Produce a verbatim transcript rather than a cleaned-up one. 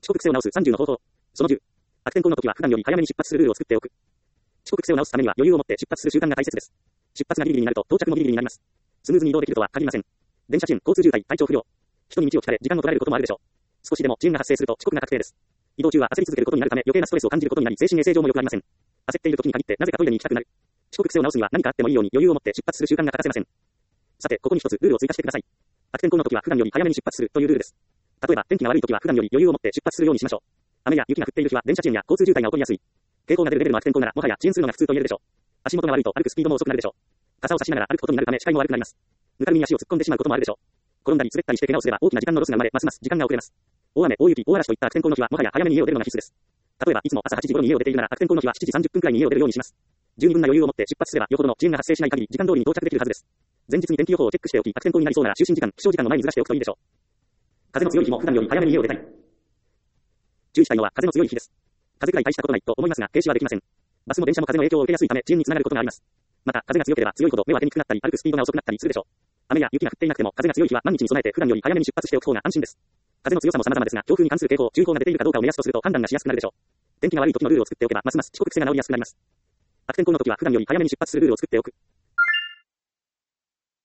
遅刻癖を直すさんじゅうの方法。そのじゅう。悪天候の時は普段より早めに出発するルールを作っておく。遅刻癖を直すためには余裕を持って出発する習慣が大切です。出発がギリギリになると到着もギリギリになります。スムーズに移動できるとは限りません。電車賃、交通渋滞、体調不良。人に道を聞かれ時間を取られることもあるでしょう。少しでも遅延が発生すると遅刻が確定です。移動中は焦り続けることになるため余計なストレスを感じることになり精神衛生上も良くありません。焦っている時に限ってなぜかトイレに行きたくなる。遅刻癖を直すには何かあってもいいように余裕を持って出発する習慣が欠かせません。さて、ここに一つルールを追加してください。悪天候の時は普段より早めに出発するというルールです。例えば天気が悪い時は普段より余裕を持って出発するようにしましょう。雨や雪が降っている日は電車遅延や交通渋滞が起こりやすい。傾向が出るレベルの悪天候ならもはや遅延するのが普通と言えるでしょう。足元が悪いと歩くスピードも遅くなるでしょう。傘を差しながら歩くことになるため視界も悪くなります。ぬかるみに足を突っ込んでしまうこともあるでしょう。転んだり滑ったりして怪我をすれば大きな時間のロスが生まれますます時間が遅れます。大雨、大雪、大嵐といった悪天候の日はもはや早めに家を出るのが必須です。例えばいつも朝はちじ頃に家を出ているなら悪天候の日はしちじさんじゅっぷんくらいに家を出るようにします。十二分な余裕を持って出発すればよほどの遅延が発生しない限り時間通りに到着できるはずです。前日に天気予報をチェックしておき悪天候になりそうなら就寝時間、起床時間の前にずらしておくといいでしょう。風の強い日も普段より早めに家を出たい。注意したいのは風の強い日です。風くらい大したことないと思いますが停止はできません。バスも電車も風の影響を受けやすいため遅延につながることがあります。また風が強ければ強いほど目は出にくくなったり歩くスピードが遅くなったりするでしょう。雨や雪が降っていなくても風が強い日は万日に備えて普段より早めに出発しておく方が安心です。風の強さも様々ですが強風に関する警報、注意報が出ているかどうかを目安とすると判断がしやすくなるでしょう。天気が悪い時のルールを作っておけばますます遅刻癖が治りやすくなります。悪天候の時は普段より早めに出発するルールを作っておく。